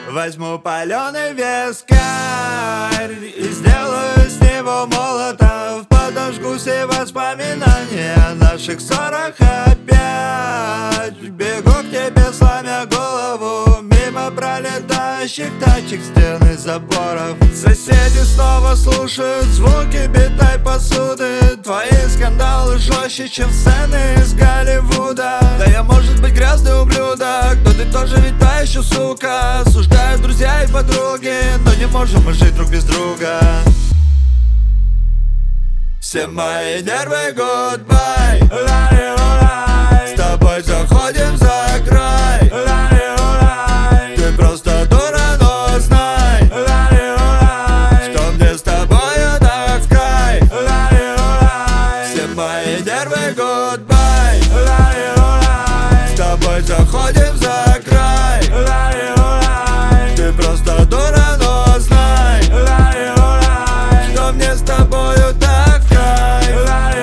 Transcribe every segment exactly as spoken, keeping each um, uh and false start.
Возьму паленый вискарь и сделаю с него молотов. Подожгу все воспоминания наших ссорах опять. Бегу к тебе, сломя голову, мимо пролетающих тачек, стены заборов. Соседи снова слушают звуки битой посуды. Твои скандалы жестче, чем сцены из Голливуда. Да я, может быть, грязный ублюдок, но ты тоже ведь та еще сука. Осуждают друзья и подруги, но не можем мы жить друг без друга. Все мои нервы goodbye. С тобой заходим за край. Ты просто дура, но знай, что мне с тобою так в кайф. Все мои нервы goodbye. С тобой заходим за край. Ты просто дура, но знай, что мне с тобою так в кайф.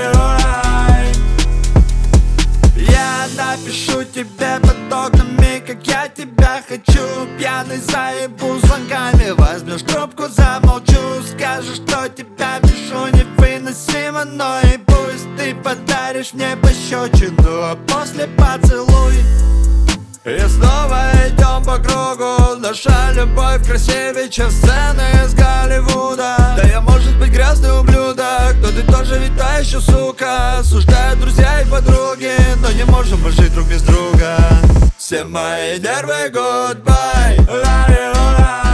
Я напишу тебе под окнами, как я тебя хочу. Пьяный заебу звонками, возьмешь трубку, замолчу. Скажешь, что тебя пишу невыносимо, но и пусть ты подаришь мне пощечину, а после поцелуй. И снова идем по кругу. Наша любовь красивее, чем сцены из Голливуда. Да я, может быть, грязный ублюдок, но ты тоже ведь та еще сука. Осуждают друзья и подруги, но не можем мы жить друг без друга. Все мои нервы goodbye.